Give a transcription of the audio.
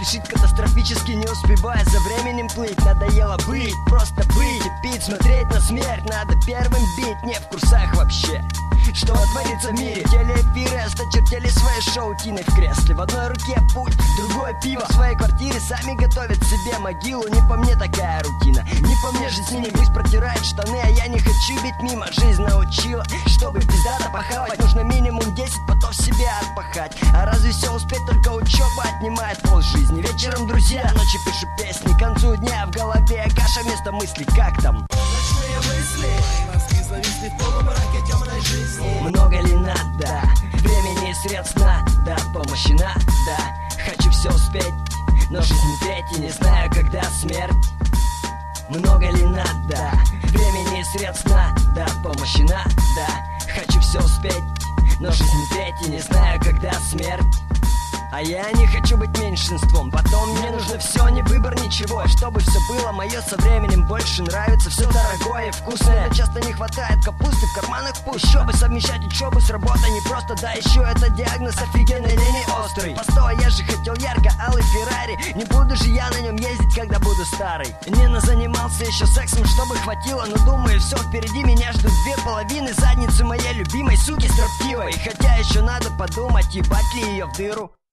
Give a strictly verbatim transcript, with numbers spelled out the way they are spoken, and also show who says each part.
Speaker 1: спешит катастрофически, не успевая за временем плыть. Надоело быть, просто быть и пить, смотреть на смерть. Надо первым бить, не в курсах вообще, что творится в мире. Телеэфиры осточертели свои шоу тиной в кресле. В одной руке путь, другое пиво. В своей квартире сами готовят себе могилу. Не по мне такая рутина, не по мне жизнь с ними. Пусть протирает штаны, а я не хочу бить мимо. Жизнь научила, чтобы пиздато похавать, нужно минимум десять потов себе отпахать. А разве все успеть, только учеба отнимает пол жизни. Вечером друзья, ночью пишу песни, к концу дня в голове каша вместо мыслей. Как там?
Speaker 2: Ночные мысли, мозги зависли в полумраке темной жизни.
Speaker 1: Много ли надо времени и средств надо, помощи надо. Хочу все успеть, но жизнь третья, не знаю, когда смерть. Много ли надо времени и средств надо, помощи надо. Хочу все успеть, но жизнь третья, не знаю, когда смерть. А я не хочу быть меньшинством. Потом мне нужно все, не выбор ничего. Чтобы все было мое со временем. Больше нравится все дорогое и вкусное. Часто не хватает капусты в карманах пусть. Чтобы совмещать учебу с работой не просто. Да еще это диагноз офигенной лени острый. Постой, я же хотел ярко-алый Феррари. Не буду же я на нем ездить, когда буду старый. Не назанимался еще сексом, чтобы хватило. Но думаю, все впереди, меня ждут две половины задницы моей любимой суки строптивой. Хотя еще надо подумать, ебать ли ее в дыру.